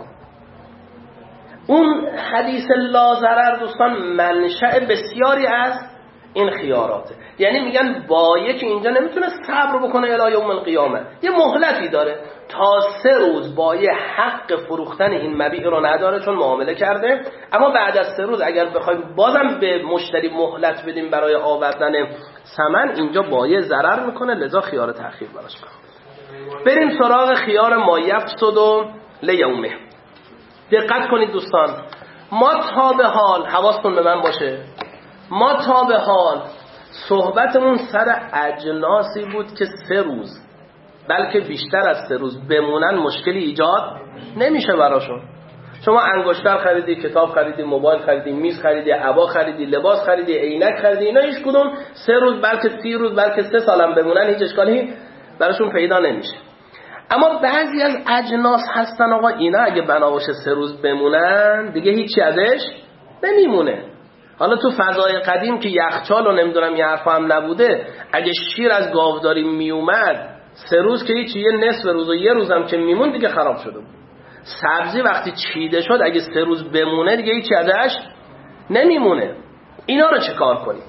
Speaker 2: اون حدیث لا ضرر دوستان منشأ بسیاری از این خیاراته. یعنی میگن بایه که اینجا نمیتونه صبر بکنه الی یوم القیامه، یه مهلتی داره، تا سه روز بایه حق فروختن این مبیع رو نداره چون معامله کرده، اما بعد از سه روز اگر بخوایم بازم به مشتری مهلت بدیم برای آوردن ثمن، اینجا بایه ضرر میکنه، لذا خیار تأخیر براش کنه. بریم سراغ خیار ما یفسد لیومه. دقت کنید دوستان، ما تا به حال، حواستون به من باشه، ما تا به حال صحبتمون سر اجناسی بود که سه روز بلکه بیشتر از سه روز بمونن مشکلی ایجاد نمیشه براشون. شما انگشتر خریدی، کتاب خریدی، موبایل خریدی، میز خریدی، عبا خریدی، لباس خریدی، عینک خریدی، اینا هیچ کدوم سه روز بلکه سی روز بلکه سه سالم بمونن هیچ اشکالی براشون پیدا نمیشه. اما بعضی از اجناس هستن آقا اینا اگه بنا باشه سه روز بمونن دیگه هیچی ازش نمیمونه. حالا تو فضای قدیم که یخچال و نمیدونم یه حرفا هم نبوده، اگه شیر از گاوداری میومد سه روز که هیچی، یه نصف روز و یه روزم که میمون دیگه خراب شده بود. سبزی وقتی چیده شد اگه سه روز بمونه دیگه هیچی ازش نمیمونه. اینا رو چه کار کنیم؟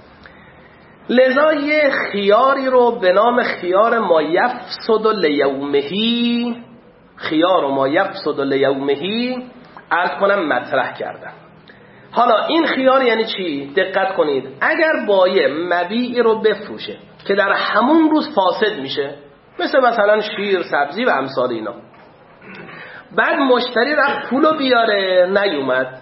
Speaker 2: لذا یه خیاری رو به نام خیار ما یفسد لیومهی، خیار ما یفسد لیومهی عرض کنم مطرح کردم. حالا این خیار یعنی چی؟ دقت کنید. اگر بایع مبیعی رو بفروشه که در همون روز فاسد میشه، مثل مثلا شیر، سبزی و امثال اینا، بعد مشتری رفت پولو بیاره نیومد،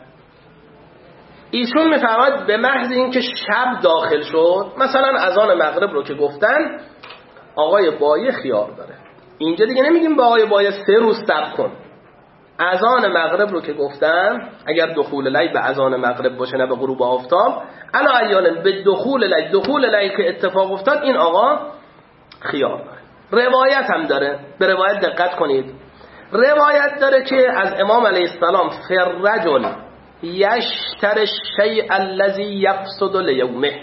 Speaker 2: ایشون میفهمد به محض اینکه شب داخل شد، مثلا اذان مغرب رو که گفتن آقای بایع خیار داره، اینجا دیگه نمیگیم به آقای بایع سه روز صبر کن، اذان مغرب رو که گفتن اگر دخول لیل به اذان مغرب باشه نه به غروب آفتاب، علا عیان به دخول لیل، دخول لیل که اتفاق افتاد این آقا خیار داره. روایت هم داره، به روایت دقت کنید. روایت داره که از امام علیه السلام فرجل یشتر الشیء الذی یفسد لیومه.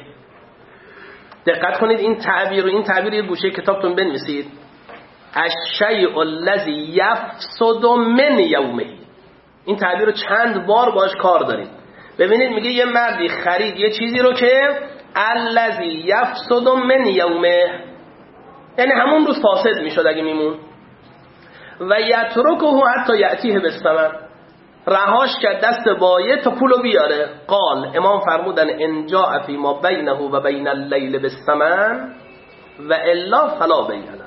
Speaker 2: دقت کنید این تعبیر، این تعبیر یه گوشه کتابتون بنویسید، الشیء الذی یفسد من یومه. این تعبیر رو چند بار باش کار داریم. ببینید میگه یه مردی خرید یه چیزی رو که الذی یفسد من یومه، یعنی همون روز فاسد میشد اگه میمون، و یترکه حتی یأتیه بالثمن، رهاش کرد دست بایع تا پولو بیاره. قال امام فرمودن ان جاء فی ما بینه و بین اللیل بالثمن و الا فلا بیع له.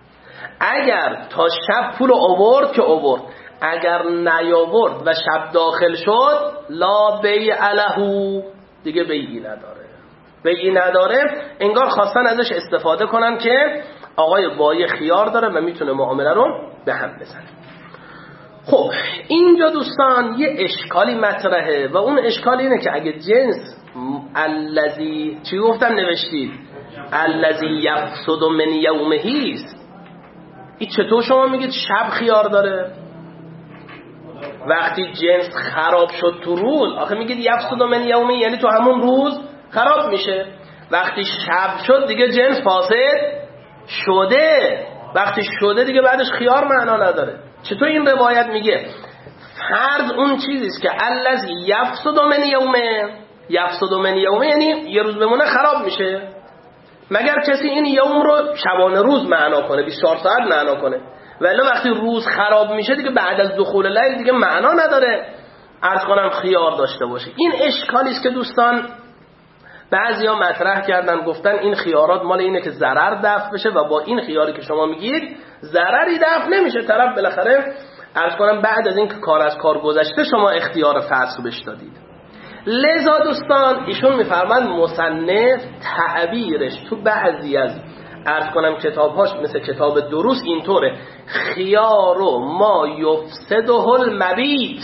Speaker 2: اگر تا شب پولو آورد که آورد، اگر نیاورد و شب داخل شد لا بیع له، دیگه بیعی نداره. بیعی نداره، انگار خواستن ازش استفاده کنن که آقای بایع خیار داره و میتونه معامله رو به هم بزنه. خب اینجا دوستان یه اشکالی مطرحه و اون اشکال اینه که اگه جنس الذی چی گفتم نوشتید الذی یفسد من یومه است، این چطور شما میگید شب خیار داره وقتی جنس خراب شد تو روز؟ آخه میگید یفسد من یومه یعنی تو همون روز خراب میشه، وقتی شب شد دیگه جنس فاسد شده، وقتی شده دیگه بعدش خیار معنا نداره. چطور این روایت میگه فرض اون چیزیست که الذی یفسد من یومه، یفسد من یومه یعنی یه روز بمونه خراب میشه، مگر کسی این یوم رو شبانه روز معنا کنه، بیست و چهار ساعت معنا کنه، ولی وقتی روز خراب میشه دیگه بعد از دخول لیل دیگه معنا نداره عرض کنم خیار داشته باشه. این اشکالی است که دوستان بعضیا مطرح کردن، گفتن این خیارات مال اینه که ضرر دفع بشه و با این خیاری که شما میگید ضرری دفع نمیشه، طرف بالاخره عرض کنم بعد از این که کار از کار گذشته شما اختیار فسخ بهش دادید. لذا دوستان ایشون میفرماند مصنف تعبیرش تو بعضی از عرض کنم کتابهاش مثل کتاب دروس اینطوره، خیار ما یفسده المبیت،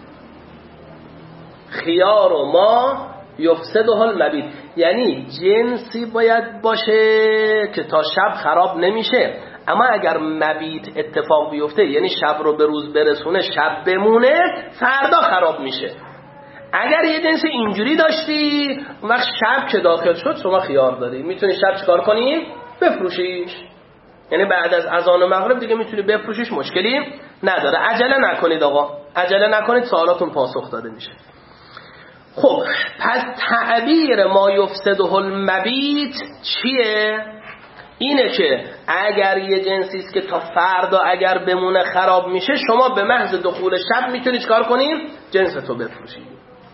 Speaker 2: خیار ما یفسده المبیت یعنی جنسی باید باشه که تا شب خراب نمیشه، اما اگر مبیت اتفاق بیفته یعنی شب رو به روز برسونه شب بمونه فردا خراب میشه. اگر یه جنس اینجوری داشتی وقت شب که داخل شد شما خیار داری، میتونی شب چیکار کنی؟ بفروشیش، یعنی بعد از اذان مغرب دیگه میتونی بفروشیش، مشکلی نداره. عجله نکنید آقا، عجله نکنید، سوالاتون پاسخ داده میشه. خب پس تعبیر ما یفسده المبیت چیه؟ اینه که اگر یه جنسی است که تا فردا اگر بمونه خراب میشه، شما به محض دخول شب میتونی چکار کنین؟ جنس تو بفروشید.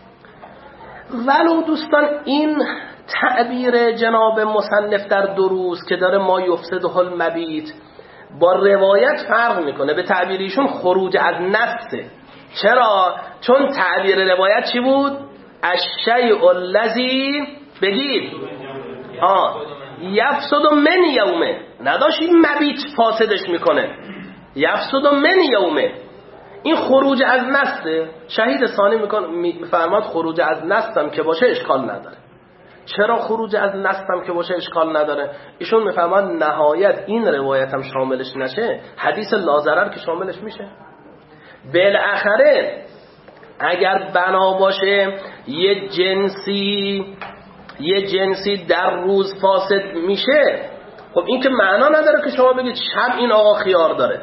Speaker 2: ولو دوستان این تعبیر جناب مصنف در دروس که داره ما یفسده المبیت با روایت فرق میکنه. به تعبیر ایشون خروج از نفسه. چرا؟ چون تعبیر روایت چی بود؟ الشیء الذی بگید آه یفسد من یومه، نداشت این مبیت فاسدش میکنه، یفسد من یومه. این خروج از نسته. شهید ثانی میفرماد خروج از نستم که باشه اشکال نداره. چرا خروج از نستم که باشه اشکال نداره؟ ایشون میفرماد نهایت این روایت هم شاملش نشه، حدیث لاضرر که شاملش میشه. بالاخره اگر بنا باشه یه جنسی یه جنسی در روز فاسد میشه، خب این که معنا نداره که شما بگید شب این آقا خیار داره.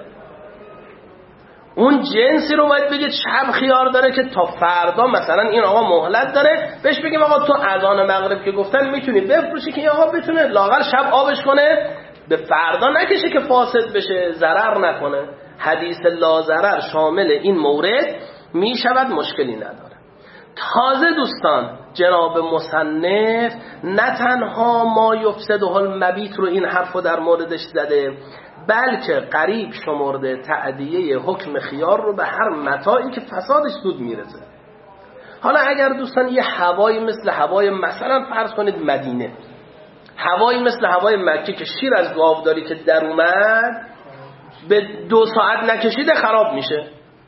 Speaker 2: اون جنسی رو باید بگید شب خیار داره که تا فردا مثلا این آقا مهلت داره، بهش بگیم آقا تو اذان مغرب که گفتن میتونی بفروشی که این آقا بتونه لاغر شب آبش کنه، به فردا نکشه که فاسد بشه، ضرر نکنه. حدیث لاضرر شامل این مورد میشود، مشکلی نداره. تازه دوستان جناب مصنف نه تنها ما یفسده المبیت رو این حرف رو در موردش زده، بلکه قریب شمرده تعدیه حکم خیار رو به هر متاعی که فسادش زود میرسه. حالا اگر دوستان یه هوایی مثل هوای مثلا فرض کنید مدینه، هوایی مثل هوای مکه که شیر از گاوداری که در اومد به دو ساعت نکشیده خراب میشه.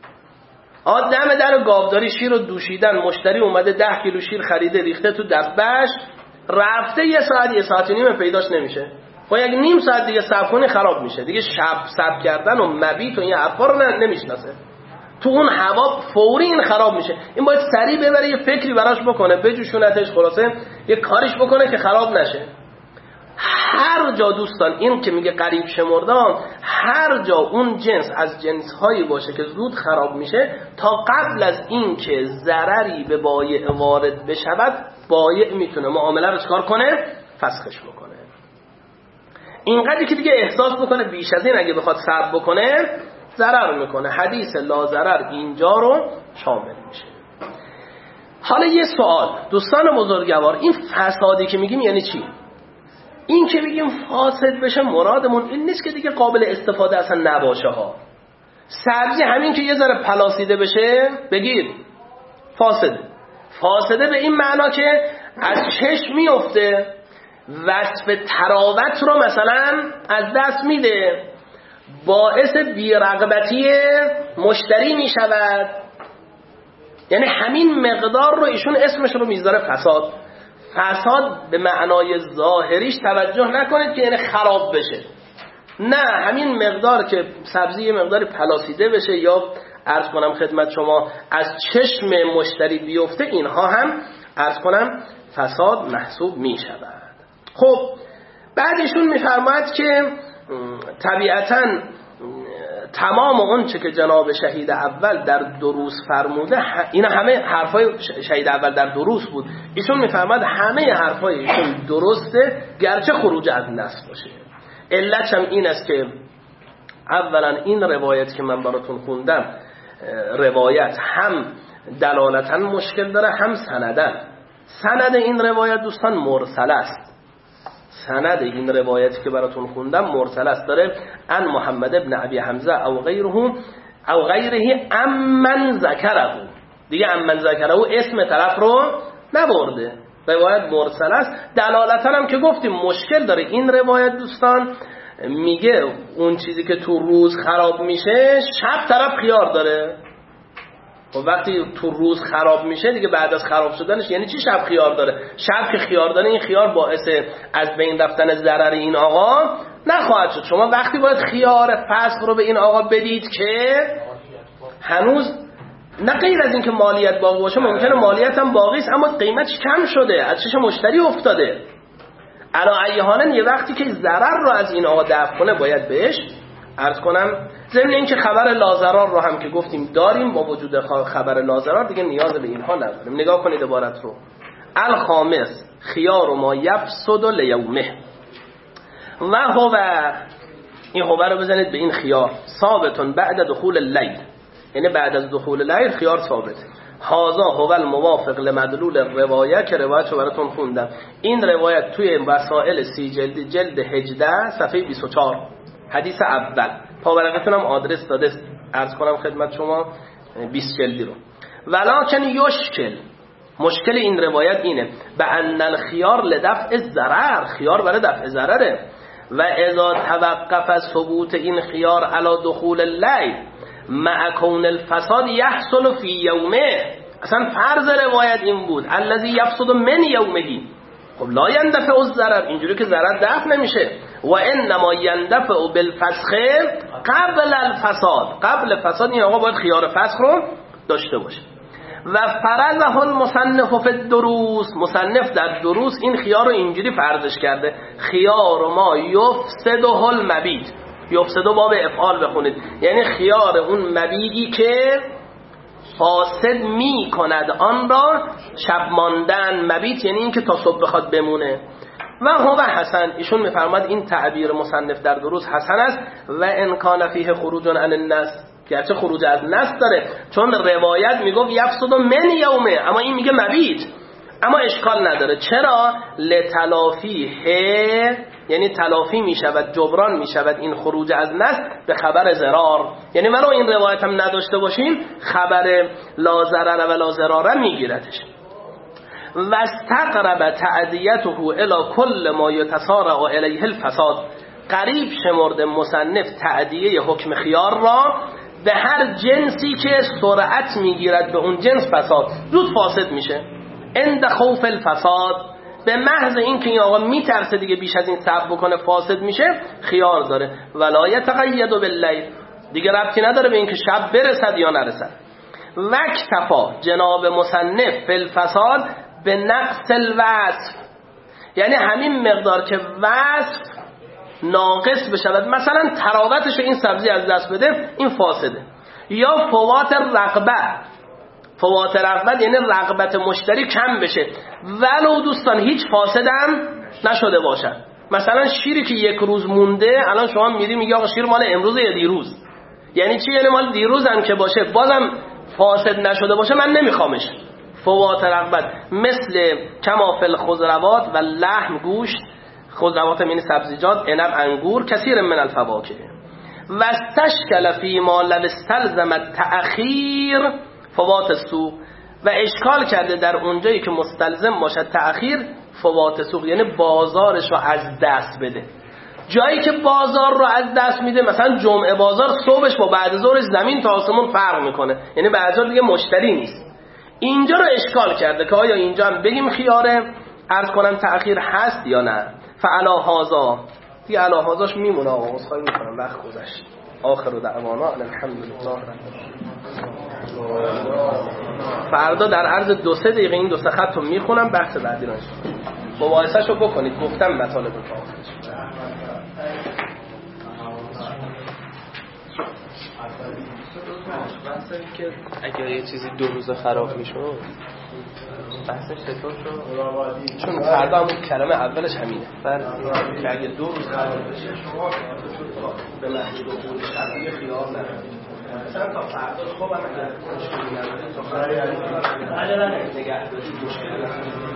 Speaker 2: آدم در گاوداری شیر رو دوشیدن، مشتری اومده ده کیلو شیر خریده ریخته تو دبش، رفته یه ساعت یه ساعت و نیم پیداش نمیشه. با یک نیم ساعت دیگه صبر کنی خراب میشه. دیگه شب صبر کردن و مبیت و این حرفا رو نمیشناسه. تو اون هوا فوری این خراب میشه. این باید سریع ببره یه فکری براش بکنه، بجوشونتش، خلاصه یه کاریش بکنه که خراب نشه. هر جا دوستان این که میگه قریب شمردم، هر جا اون جنس از جنسهایی باشه که زود خراب میشه، تا قبل از این که ضرری به بایع وارد بشود، بایع میتونه معامله رو چکار کنه؟ فسخش بکنه. اینقدری که دیگه احساس بکنه بیش از این اگه بخواد صبر بکنه ضرر میکنه. حدیث لاضرر اینجا رو شامل میشه. حالا یه سوال دوستان بزرگوار، این فسادی که میگیم یعنی چی؟ این که میگیم فاسد بشه مرادمون این نیست که دیگه قابل استفاده اصلا نباشه ها. سبزی همین که یه ذره پلاسیده بشه بگید فاسده. فاسده به این معنا که از چشم میفته، وصف تراوت رو مثلا از دست میده، باعث بی‌رغبتی مشتری میشود. یعنی همین مقدار رو ایشون اسمش رو میذاره فساد. فساد به معنای ظاهریش توجه نکنید که یعنی خراب بشه، نه، همین مقدار که سبزی یه مقداری پلاسیده بشه یا عرض کنم خدمت شما از چشم مشتری بیفته، اینها هم عرض کنم فساد محسوب می شود. خب بعدشون میفرماید که طبیعتاً تمام اون چه که جناب شهید اول در دروس فرموده، اینا همه حرفای شهید اول در دروس بود. ایشون میفرماد همه حرفای ایشون درسته، گرچه خروج از نص باشه. علتش هم این است که اولا این روایت که من براتون خوندم، روایت هم دلالتا مشکل داره هم سندن. سند این روایت دوستان مرسل است. سند این روایتی که براتون خوندم مرسل است، داره ان محمد ابن ابی حمزه او غیره او غیره امن ذکره، دیگه امن ذکره اسم طرف رو نبرده، روایت مرسل است. دلالتا هم که گفتیم مشکل داره این روایت دوستان، میگه اون چیزی که تو روز خراب میشه شب طرف خیار داره. و وقتی تو روز خراب میشه دیگه بعد از خراب شدنش یعنی چی شب خیار داره؟ شب که خیار داره این خیار باعث از بین رفتن ضرر این آقا نخواهد شد. شما وقتی باید خیار فسخ رو به این آقا بدید که هنوز نه غیر از این که مالیت باقی باشه، ممکنه مالیت هم باقی است اما قیمتش کم شده، از چش مشتری افتاده. علا ایهانن یه وقتی که ضرر رو از این آقا دفع کنه باید بهش عرض کنم ضمن اینکه خبر لازرار رو هم که گفتیم داریم، با وجود خبر لازرار دیگه نیاز به اینها نداریم. نگاه کنید عبارت رو. الخامس خیار ما یفسد لیومه و هو، این هو رو بزنید به این خیار، ثابتون بعد دخول اللیل، یعنی بعد از دخول لیل خیار ثابت. هذا هو الموافق لمدلول الروایه که روایت رو براتون خوندم. این روایت توی وسائل سی جلد جلد هجده صفحه بیست و چهار حدیث اول، پاورقتون هم آدرس داده، عرض کنم خدمت شما بیست جلدی رو. ولکن یشکل، مشکل این روایت اینه به ان الخيار لدفع الضرر، خیار برای دفع ضرره. و اذا توقف ثبوت این خیار علی دخول اللیل مع کون الفساد یحصل فی یومه، اصلا فرض روایت این بود الذی یفسد من یومه، خب لا یندفع الضرر، اینجوری که ضرر دفع نمیشه. و انما یندفع بالفسخ قبل الفساد، قبل فساد این آقا باید خیار فسخ رو داشته باشه. و فرضه المصنف فی الدروس، مصنف در دروس این خیار رو اینجوری فرضش کرده، خیار ما یفسده المبیت، یفسده باب افعال بخونید، یعنی خیار اون مبیدی که فاسد می کند آن را شب ماندن، مبیت یعنی این که تا صبح بخواد بمونه. و هو حسن، ایشون میفرماد این تعبیر مصنف در دروس حسن است. و ان کان فیه خروج عن النص، گرچه خروج از نص داره، چون روایت میگه یفسد من یومه، اما این میگه مبیت، اما اشکال نداره. چرا؟ لتلافیه، یعنی تلافی میشود، جبران میشود این خروج از نص به خبر ضرار، یعنی ولو این روایت هم نداشته باشیم خبر لا ضرر و لا ضرار میگیردش. و استقرب تعدیته الی کل ما یتسارع الیه الفساد، قریب شمرده مصنف تعدیه حکم خیار را به هر جنسی که سرعت میگیرد به اون جنس فساد، زود فاسد میشه. عند خوف الفساد، به محض این که این آقا میترسه دیگه بیش از این صبر بکنه فاسد میشه، خیار داره. ولا یتقید باللیل، دیگه ربطی نداره به این که شب برسد یا نرسد. وکتفا جناب مصنف فی الفساد به نقص الوصف، یعنی همین مقدار که وصف ناقص بشود، مثلا تراوتش این سبزی از دست بده، این فاسده. یا فوات رغبت، فوات رغبت یعنی رغبت مشتری کم بشه، ولو دوستان هیچ فاسدم نشده باشد. مثلا شیری که یک روز مونده، الان شما میری میگی آقا شیر مال امروز یا دیروز، یعنی چی؟ یعنی مال دیروز هم که باشه بازم فاسد نشده باشه من نمیخوامش. فوات رغبت مثل کما فی الخضروات و لحم، گوشت، خضروات من سبزیجات، عنب، انگور، کثیر من الفواکه. و استشکل فی ما لو استلزم التأخیر فوات السوق، و اشکال کرده در اونجایی که مستلزم باشد تأخیر فوات سوق، یعنی بازارش رو از دست بده. جایی که بازار رو از دست میده، مثلا جمعه بازار صبحش با بعد ظهرش زمین تا آسمون فرق میکنه، یعنی بعد ظهر دیگه مشتری نیست. اینجا رو اشکال کرده که آیا اینجا هم بگیم خیاره، عرض کنم تأخیر هست یا نه. فعلا هازا، دیگه علا هازاش میمونه آقا، مصخایی میکنم وقت گذشت. آخر و دعوانا الحمدلله رب العالمین. فردا در عرض دو سه دقیقه این دو سه خط رو میخونم، بحث بعدی رو مباحثه‌شو بکنید، گفتم مطالب رو
Speaker 5: بحث این که اگر یه چیزی دو روز خراب میشد بحثش چطور شد؟
Speaker 2: چون فردا همون کلمه اولش همینه، که اگه دو روز خراب بشه شما به محض دخول شرعی خیار ندارید. مثلا تا فردا خوب هم اگر مشکلی ندارید تا فردا عجلا نگه دارید مشکلی ندارید.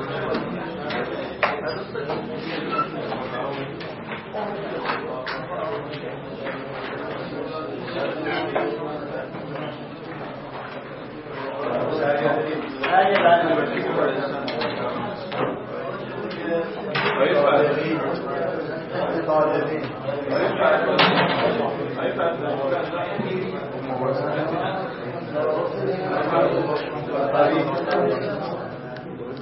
Speaker 6: Thank you.